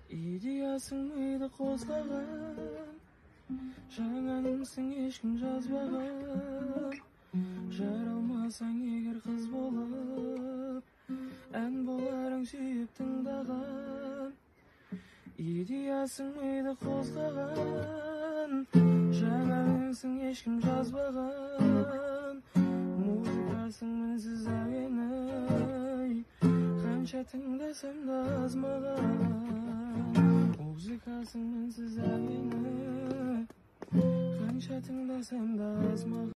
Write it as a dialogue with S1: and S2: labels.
S1: идеясың миды қозғаған, жаңалымсың ешкім жазбаған. Жаралмасаң егер қыз болып, ән боларың сүйіп тыңдаған. Идеясың миды қозғаған, жаңалымсың ешкім жазбаған. Музыкасың мінсіз әуені, қанша тыңдасам да аз маған. Музыкасың мінсіз әуені, қанша тыңдасам да аз маған.